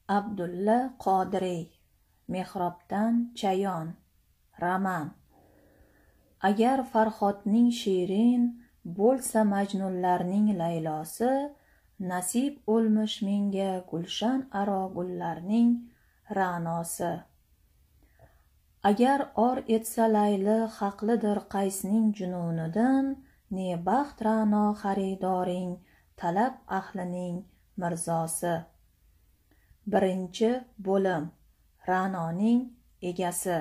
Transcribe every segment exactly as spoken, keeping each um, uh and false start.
Abdulla Qodiriy. Mehrobdan chayon. Roman. Agar Farhodning shirin bo'lsa majnunlarning laylosi, nasib o'lmish menga gulshan aro gullarning ra'nosi. Agar or etsa layli haqlidir qaysning jununidan, ne baxt ra'no xaridoring talab ahlining mirzosi. Birinchi bo'lim. Ra'noning egasi.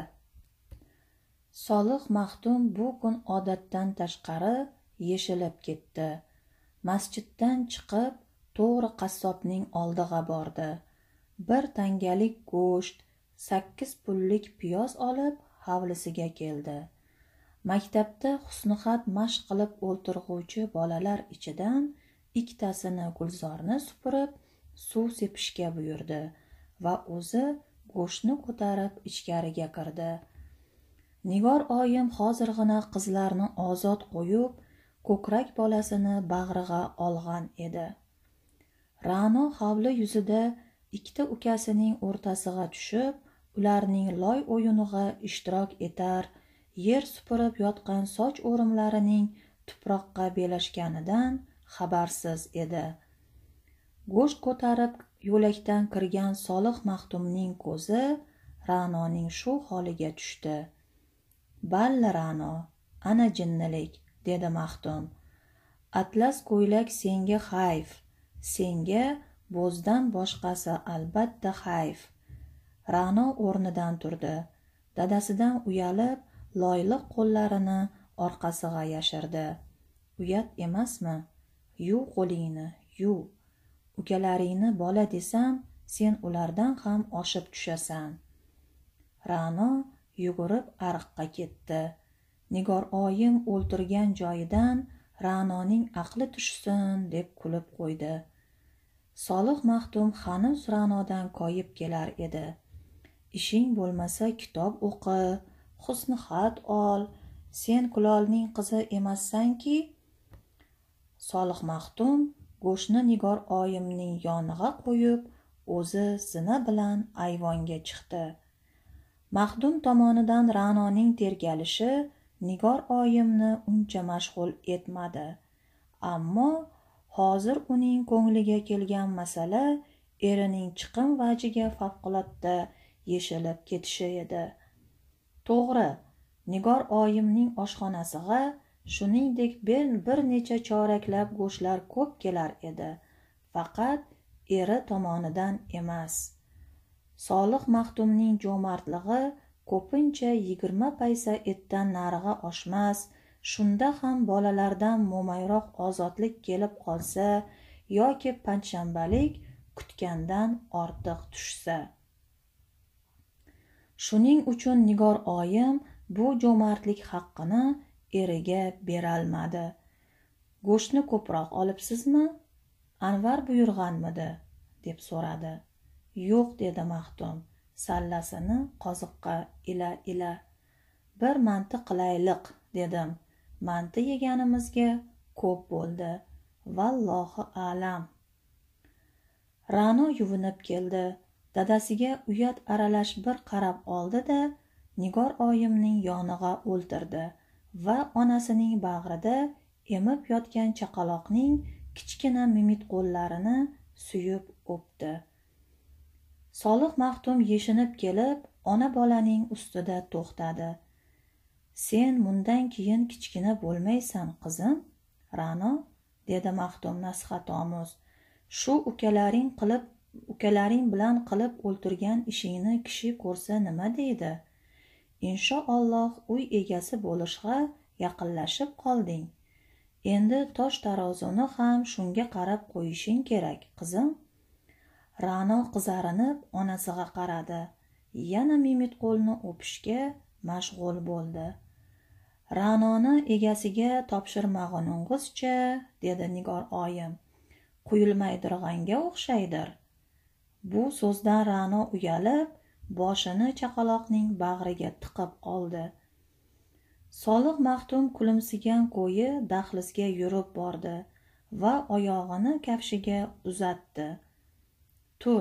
Solih Maxdum bu kun odatdan tashqari yeshilib ketdi. Masjiddan chiqib to'g'ri qassobning oldiga bordi. Bir tangalik go'sht, sakkiz pullik piyoz olib hovlisiga keldi. Maktabda husnixat mashq qilib o'ltirg'uvchi bolalar ichidan ikkitasini Gulzorni supurib suv sepishga buyurdi va o'zi go'shtni ko'tarib ichkariga kirdi. Nigor oyim hozirgina qizlarni ozod qo'yib, ko'krak bolasini bag'riga olgan edi. Ra'no hovli yuzida ikkita ukasining o'rtasiga tushib, ularning loy o'yiniga ishtirok etar, yer supurib yotgan soch o'rimlarining tuproqqa belashganidan xabarsiz edi. Go'sht ko'tarib yo'lakdan kirgan Solih Maxdumning ko'zi Ra'noning shu holiga tushdi. Balla Ra'no, ana jinnilik, dedi Maxdum. Atlas ko'ylak senga hayf, senga bo'zdan boshqasi albatta hayf. Ra'no o'rnidan turdi. Dadasidan uyalib, loyliq qo'llarini orqasiga yashirdi. Uyat emasmi? Yu qo'lingni, yu. Ukalaringni bola desam, sen ulardan ham oshib tushasan. Ra'no yugurib ariqqa ketdi. Nigor oyim o'ltirgan joyidan Ra'noning aqli tushsin deb kulib qo'ydi. Solih Maxdum hanuz Ra'nodan koyib kelar edi. Ishing bo'lmasa kitob o'qi, husnixat ol, sen kulolning qizi emassanki. Solih Maxdum go'shtni Nigor oyimning yoniga qo'yib, o'zi zina bilan ayvonga chiqdi. Maxdum tomonidan Ra'noning tergalishi Nigor oyimni uncha mashg'ul etmadi. Ammo hozir uning ko'ngliga kelgan masala erining chiqim vajiga favqulodda yeshilib ketishi edi. To'g'ri, Nigor oyimning oshxonasiga shuningdek bir necha choraklab go'shtlar ko'p kelar edi, faqat eri tomonidan emas. Solih Maxdumning jo'martligi ko'pincha yigirma paysa etdan nariga oshmas, shunda ham bolalardan mo'mayroq ozodlik kelib qolsa yoki panshanbalik kutgandan ortiq tushsa. Shuning uchun Nigor oyim bu jo'martlik haqqini eriga beralmadi. Go'shtni ko'proq olibsizmi? Anvar buyurganmidi? Deb so'radi. Yo'q, dedi Maxdum, sallasini qoziqqa ila-ila. Bir manti qilayliq, dedim. Manti yeganimizga ko'p bo'ldi. Vallohi a'lam. Ra'no yuvinib keldi. Dadasiga uyat aralash bir qarab oldi-da, Nigor oyimning yoniga o'ltirdi va onasining bag'rida emib yotgan chaqaloqning kichkina mimit qo'llarini suyib o'pdi. Solih Maxdum yeshinib kelib, ona bolaning ustida to'xtadi. Sen bundan keyin kichkina bo'lmaysan, qizim, Ra'no, dedi Maxdum nasihatomuz. Shu ukalaring qilib, ukalaring bilan qilib o'ltirgan ishingni kishi ko'rsa nima deydi? Inshaalloh uy egasi bo'lishga yaqinlashib qolding. Endi tosh tarozini ham shunga qarab qo'yishing kerak, qizim. Ra'no qizarinib onasiga qaradi. Yana mimit qo'lni o'pishga mashg'ul bo'ldi. Ra'noni egasiga topshirmag'iningizcha, dedi Nigor oyim. Quyilmaydirg'anga o'xshaydir. Bu so'zdan Ra'no uyalib, boshini chaqaloqning bag'riga tiqib oldi. Solih Maxdum kulimsigan ko'yi dahlizga yurib bordi va oyog'ini kafshiga uzatdi. Tur,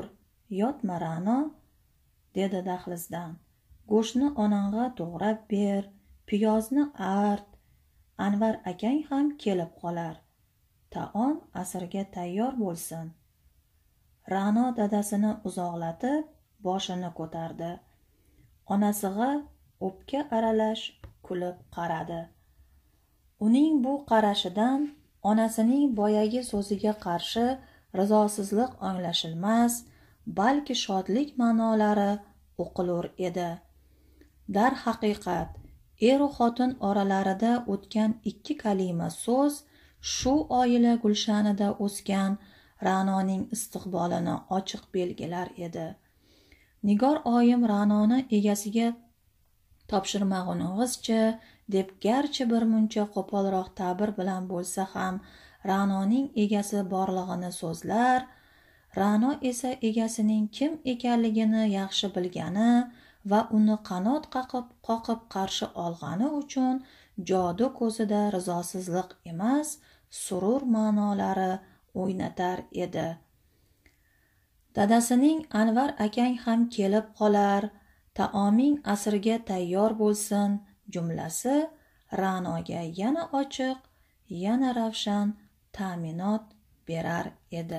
Yotma Ra'no, dedi dahlizdan. Go'shtni onangga to'g'rab ber, piyozni art. Anvar akang ham kelib qolar. Taom asrga tayyor bo'lsin. Ra'no dadasini uzoqlatib boshini ko'tardi. Onasiga o'pka aralash kulib qaradi. Uning bu qarashidan onasining boyagi so'ziga qarshi rizosizlik anglashilmas, balki shodlik ma'nolari o'qilur edi. Dar haqiqat, er u xotin oralarida o'tgan ikki kalima so'z shu oila gulshanida o'sgan Ra'noning istiqbolini ochiq belgilar edi. Nigor oyim Ra'noni egasiga topshirmag'uningizchi deb garchi bir muncha qo'polroq ta'bir bilan bo'lsa ham Ra'noning egasi borlig'ini so'zlar, Ra'no esa egasining kim ekanligini yaxshi bilgani va uni qanot qaqib qoqib qarshi olgani uchun jodu ko'zida rizosizlik emas, surur ma'nolari o'ynatar edi. Dadasining Anvar akang ham kelib qolar, taoming asrga tayyor bo'lsin jumlasi Ra'noga yana ochiq, yana ravshan ta'minot berar edi.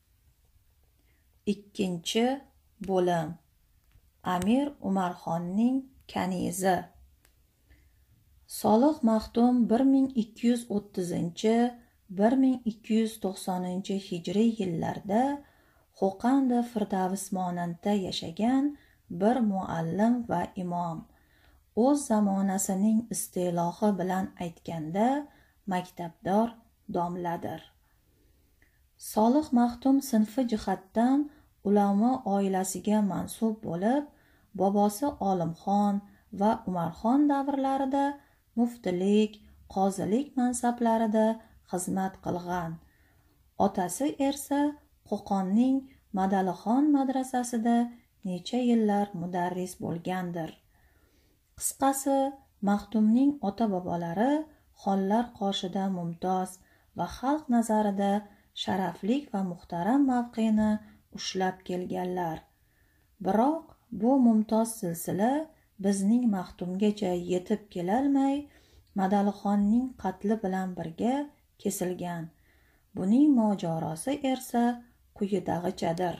Ikkinchi bo'lim. Amir Umarxonning kanizi. Solih Maxtum bir ming ikki yuz o'ttizinchi - bir ming ikki yuz to'qsoninchi hijriy yillarda Xo'qanda Firdavsmonanda yashagan bir muallim va imom. O'z zamonasining istilohi bilan aytganda maktabdor domladir. Solih Maxtum sinfi jihatdan ulamo oilasiga mansub bo'lib, bobosi Olimxon va Umarxon davrlarida muftilik, qozilik mansablarida xizmat qilgan. Otasi esa Qo'qonning Madalixon madrasasida necha yillar mudarris bo'lgandir. Qisqasi, Maxtumning ota-bobolari xonlar qoshida mumtoz va xalq nazarida sharaflik va muhtaram mavqeni ushlab kelganlar. Biroq bu mumtoz silsila bizning Maxtumgacha yetib kelolmay, Madalixonning qatli bilan birga kesilgan. Buning mojarosi esa quyidag'ichadir.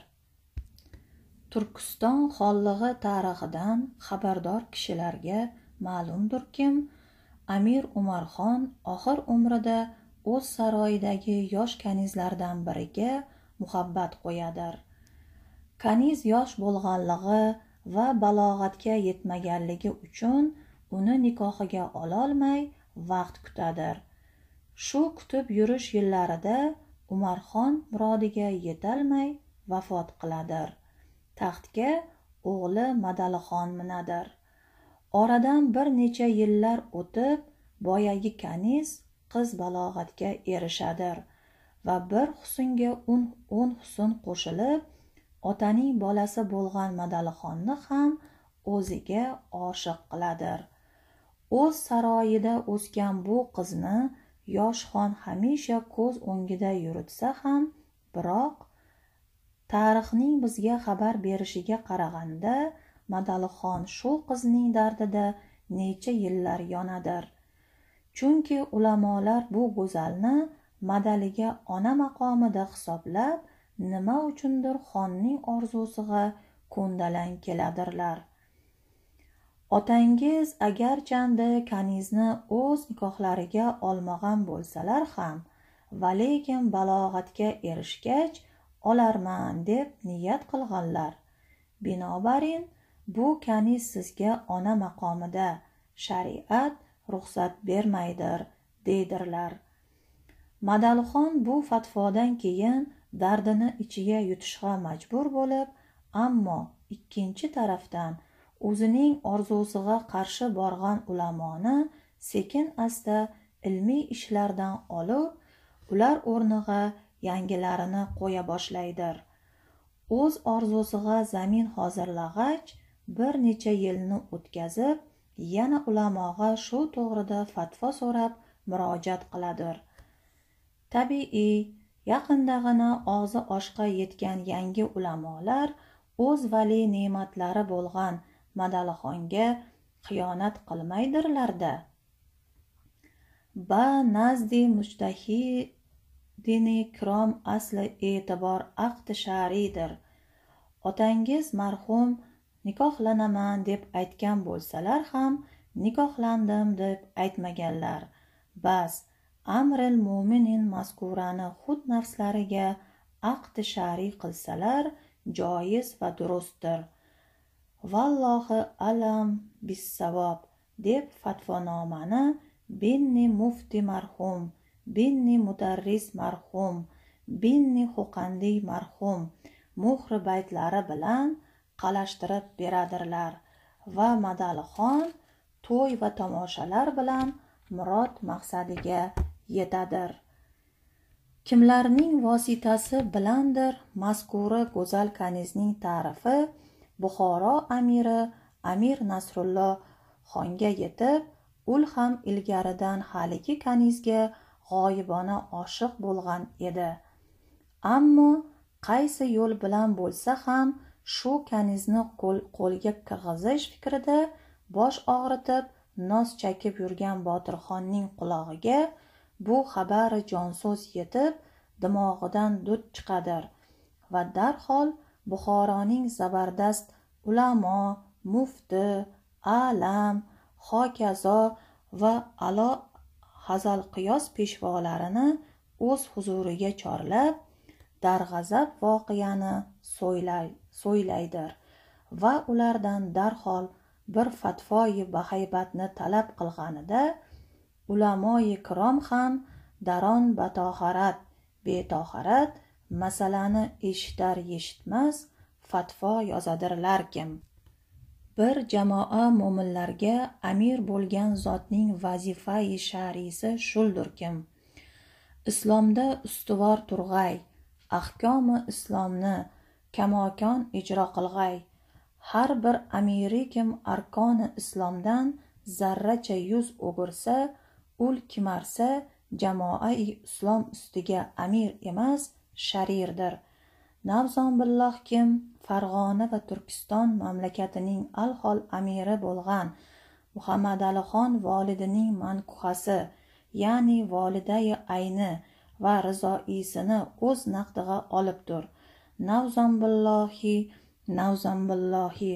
Turkiston xonlig'i tarixidan xabardor kishilarga ma'lumdirkim, Amir Umarxon oxir umrida o'z saroyidagi yosh kanizlardan biriga muhabbat qo'yadir. Kaniz yosh bo'lganligi va balog'atga yetmaganligi uchun uni nikohiga ololmay vaqt kutadir. Shu kutib yurish yillarida Umarxon murodiga yetolmay vafot qiladir. Taxtga o'g'li Madalixon minadir. Oradan bir necha yillar o'tib, boyagi kaniz qiz balog'atga erishadir va bir husnga o'n husn qo'shilib, otaning bolasi bo'lgan Madalixonni ham o'ziga oshiq qiladir. O'z saroyida o'sgan bu qizni yosh xon hamisha ko'z o'ngida yuritsa ham, biroq tarixning bizga xabar berishiga qaraganda, Madalixon shu qizning dardida necha yillar yonadir. Chunki ulamolar bu go'zalni Madaliga ona maqomida hisoblab, nima uchundir xonning orzusiga ko'ndalang keladirlar. Otangiz agarchandi kanizni o'z nikohlariga olmagan bo'lsalar ham, va lekin balog'atga erishgach olarman deb niyat qilganlar. Binobarin bu kaniz sizga ona maqomida, shariat ruxsat bermaydir, deydirlar. Madalixon bu fatvodan keyin dardini ichiga yutishga majbur bo'lib, ammo ikkinchi tarafdan o'zining orzusiga qarshi borgan ulamoni sekin asta ilmiy ishlardan olib, ular o'rniga yangilarini qo'ya boshlaydir. O'z orzusiga zamin hozirlag'ach, bir necha yilni o'tkazib, yana ulamoga shu to'g'rida fatvo so'rab murojaat qiladir. Tabiiy, yaqindagina og'zi oshqa yetgan yangi ulamolar o'z vali ne'matlari bo'lgan Madalixonga xiyonat qilmaydirlarda. Ba nazdi mujtahidini kirom asli e'tibor aqdi sharidir. Otangiz marhum nikohlanaman deb aytgan bo'lsalar ham nikohlandim deb aytmaganlar. Bas amril mo'minin mazkurani xud nafslariga aqdi shariy qilsalar joiz va durustdir. Vallohi alam bissavob deb fatvonomani binni mufti marhum, binni mudarris marhum, binni huqandiy marhum muhri baytlari bilan qalashtirib beradirlar va Madalixon to'y va tomoshalar bilan murod maqsadiga yetadir. Kimlarning vositasi bilandir mazkura go'zal kanizning tarifi Buxoro amiri Amir Nasrullo xonga yetib, ul ham ilgaridan haligi kanizga g'oyibona oshiq bo'lgan edi. Ammo qaysi yo'l bilan bo'lsa ham shu kanizni qo'lga kirg'izish fikrida bosh og'ritib nos chakib yurgan Botirxonning qulog'iga bu xabari jonso'z yetib dimog'idan dud chiqadir va darhol Buxoroning zabardast ulamo, mufti, alam, hokazo va alo hazalqiyos peshvolarini o'z huzuriga chorlab darg'azab voqeani so'ylaydir va ulardan darhol bir fatvoyi bahaybatni talab qilganida ulamoyi kirom ham daron batoharat betoharat masalani eshitar eshitmas fatvo yozadirlarkim. Bir jamoa mo'minlarga amir bo'lgan zotning vazifai sharisi shuldirkim. Islomda ustuvor turg'ay, ahkomi islomni kamokon ijro qilg'ay. Har bir amiri kim arkoni islomdan zarracha yuz o'girsa, ul kimarsa jamoai islom ustiga amir emas, sharirdir. Navzon billoh kim Farg'ona va Turkiston mamlakatining alhol amiri bo'lgan Muhammadalixon volidining mankuhasi, ya'ni volidai ayni va rizoisini o'z naqdiga olibdir. Navzon billohi, navzon billohi.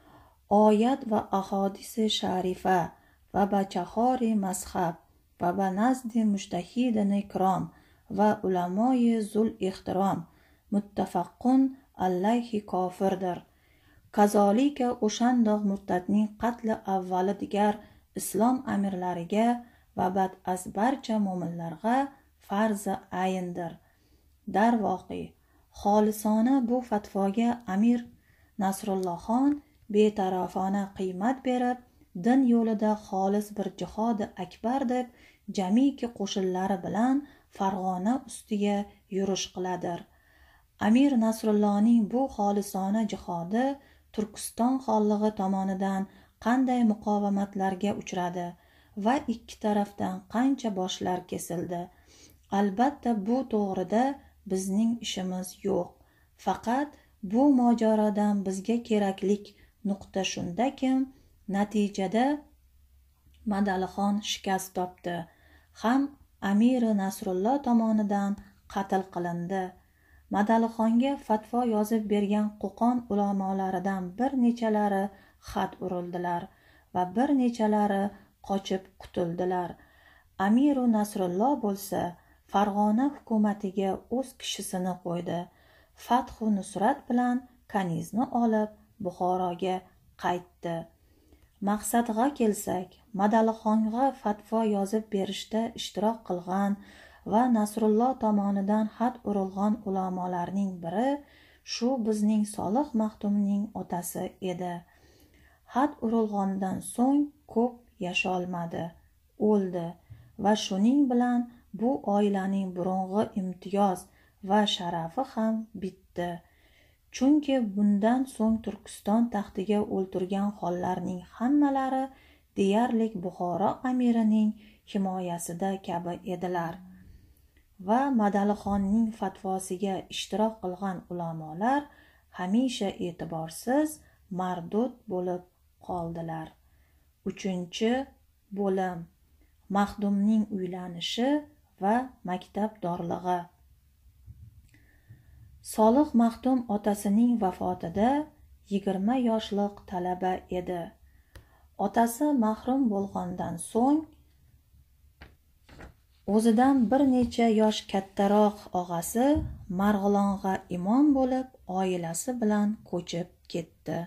Oyat va ahodisi sharifa va bachahori mazhab va banazdi mujtahidini kirom va ulamoyi zul ehtirom muttafaqqun allayhi kofirdir. Kazolika o'shandoq murtadning qatli avvali digar islom amirlariga va bad'az barcha mo'minlarga farzi ayindir. Darvoqi, xolisona bu fatvoga Amir Nasrullohxon betarafona qiymat berib, din yo'lida xolis bir jihodi akbar deb jamiki qo'shinlari bilan Farg'ona ustiga yurish qiladir. Amir Nasrullohning bu xolisona jihodi Turkiston xonlig'i tomonidan qanday muqovamatlarga uchradi va ikki tarafdan qancha boshlar kesildi. Albatta bu to'g'rida bizning ishimiz yo'q. Faqat bu mojarodan bizga keraklik nuqta shundaki, natijada Madalixon shikast topdi, ham Amiri Nasrulloh tomonidan qatl qilindi. Madalixonga fatvo yozib bergan Qo'qon ulamolaridan bir nechalari xat urildilar va bir nechalari qochib qutuldilar. Amiru Nasrulloh bo'lsa Farg'ona hukumatiga o'z kishisini qo'ydi. Fathu Nusrat bilan kanizni olib Buxoroga qaytdi. Maqsadga kelsak, Madalixonga fatvo yozib berishda ishtirok qilgan va Nasrulloh tomonidan xat urilgan ulamolarning biri shu bizning Solih Maxtumning otasi edi. Xat urilgandan so'ng ko'p yasholmadi, o'ldi va shuning bilan bu oilaning burungi imtiyoz va sharafi ham bitdi. Chunki bundan so'ng Turkiston taxtiga o'ltirgan xonlarning hammalari deyarli Buxoro amirining himoyasida kabi edilar va Madalixonning fatvosiga ishtirok qilgan ulamolar hamisha e'tiborsiz, mardud bo'lib qoldilar. Uchinchi bo'lim: Maxdumning uylanishi va maktab dorlig'i. Solih Maxdum otasining vafotida yigirma yoshlik talaba edi. Otasi mahrum bo'lgandan so'ng o'zidan bir necha yosh kattaroq og'asi Marg'ilonga imom bo'lib, oilasi bilan ko'chib ketdi.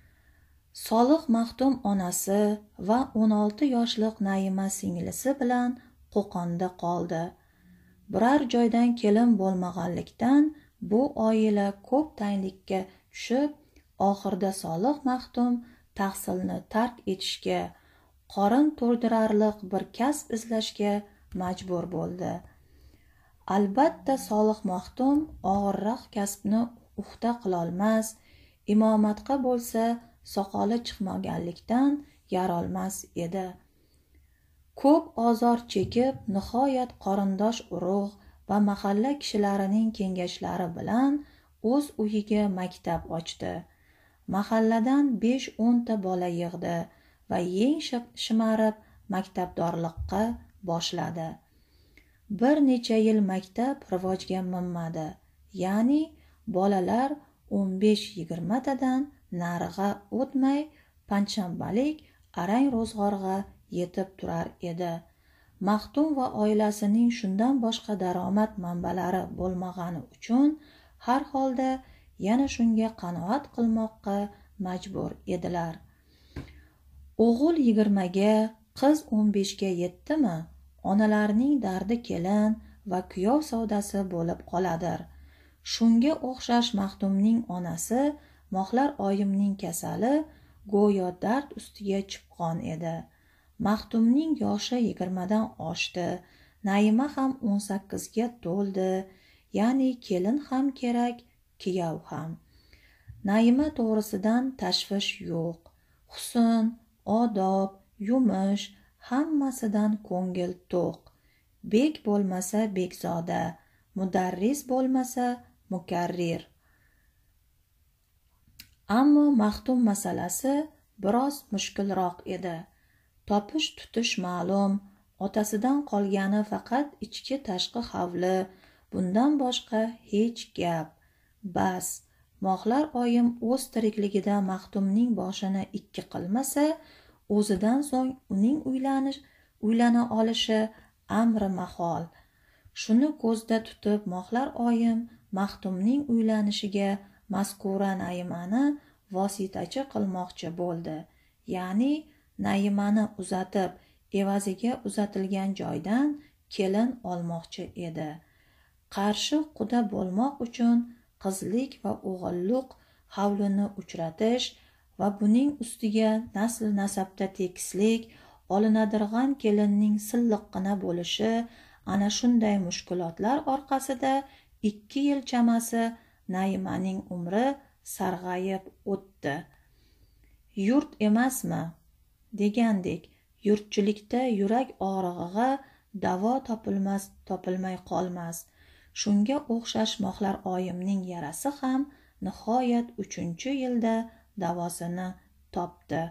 Solih Maxdum onasi va o'n olti yoshlik Naima singlisi bilan Qo'qonda qoldi. Biror joydan kelin bo'lmaganlikdan bu oila ko'p tanglikka tushib, oxirida Solih Maxdum tahsilni tark etishga, qorin to'ydirarlik bir kasb izlashga majbur bo'ldi. Albatta Solih Maxdum og'irroq kasbni uxta qilolmas, imomatga bo'lsa soqoli chiqmaganlikdan yarolmas edi. Ko'p ozor chekib, nihoyat qorindosh urug' va mahalla kishilarining kengashlari bilan o'z uyiga maktab ochdi. Mahalladan besh o'nta bola yig'di va yeng shimarib maktabdorlikqa boshladi. Bir necha yil maktab rivojga minmadi, ya'ni bolalar o'n besh yigirmatadan nariga o'tmay panshanbalik arang ro'zg'orga yetib turar edi. Maxdum va oilasining shundan boshqa daromad manbalari bo'lmagani uchun har holda yana shunga qanoat qilmoqqa majbur edilar. O'g'il yigirmaga, qiz o'n beshga yetdimi, onalarning dardi kelin va kuyov savdasi bo'lib qoladir. Shunga o'xshash Maxdumning onasi Mohlar oyimning kasali go'yo dard ustiga chipqon edi. Maxdumning yoshi yigirmadan oshdi, Naima ham o'n sakkizga to'ldi, ya'ni kelin ham kerak, kuyov ham. Naima to'g'risidan tashvish yo'q. Husn, odob, yumush, hammasidan ko'ngil to'q. Bek bo'lmasa bekzoda, mudarris bo'lmasa mukarrir. Ammo Maxdum masalasi biroz mushkulroq edi. Topish tutish ma'lum, otasidan qolgani faqat ichki tashqi havli, bundan boshqa hech gap. Bas, Mohlar oyim o'z tirikligida Maxdumning boshini ikki qilmasa, o'zidan so'ng uning uylanish, uylana olishi amri mahol. Shuni ko'zda tutib Mohlar oyim Maxdumning uylanishiga mazkura Naimani vositachi qilmoqchi bo'ldi. Ya'ni Naimani uzatib, evaziga uzatilgan joydan kelin olmoqchi edi. Qarshi quda bo'lmoq uchun qizlik va o'g'illik havlini uchratish va buning ustiga nasl nasabda tekislik, olinadirg'an kelinning silliqqina bo'lishi, ana shunday mushkulotlar orqasida ikki yil chamasi Naimaning umri sarg'ayib o'tdi. Yurt emasmi? Degandek, yurtchilikda yurak og'rig'iga davo topilmas, topilmay qolmas. Shunga o'xshash Mohlar oyimning yarasi ham nihoyat uchinchi yilda davosini topdi.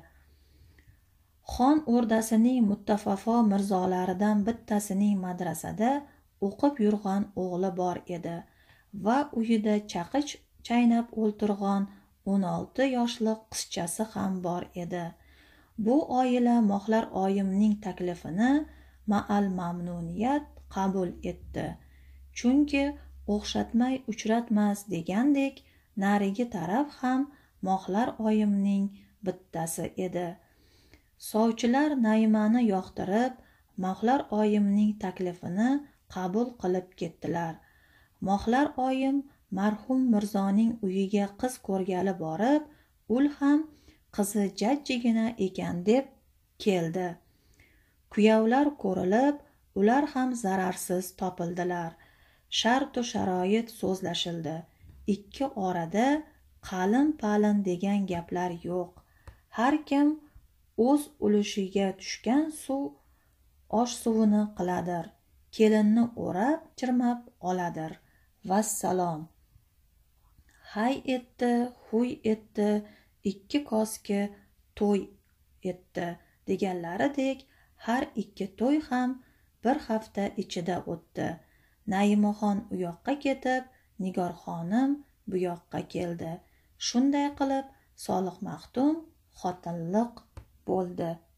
Xon o'rdasining muttafaqo mirzolaridan bittasining madrasada o'qib yurgan o'g'li bor edi va uyida chaqich chaynab o'ltirgan o'n olti yoshlik qizchasi ham bor edi. Bu oila Mohlar oyimning taklifini ma'al mamnuniyat qabul etdi. Chunki o'xshatmay uchratmas degandek, narigi taraf ham Mohlar oyimning bittasi edi. Sovchilar Naimani yoqtirib, Mohlar oyimning taklifini qabul qilib ketdilar. Mohlar oyim marhum mirzoning uyiga qiz ko'rgali borib, ul ham qizi jajjigina ekan deb keldi. Kuyovlar ko'rilib, ular ham zararsiz topildilar. Shart-u sharoit so'zlashildi. Ikki orada qalin-palin degan gaplar yo'q. Har kim o'z ulushiga tushgan suv osh suvini qiladir. Kelinni o'rab chirmab oladir. Vassalom. hay etdi, huy etdi, ikki koski to'y etdi deganlaridek har ikki to'y ham bir hafta ichida o'tdi. Naimaxon u yoqqa ketib, Nigor xonim bu yoqqa keldi. Shunday qilib Solih Maxdum xotinliq bo'ldi.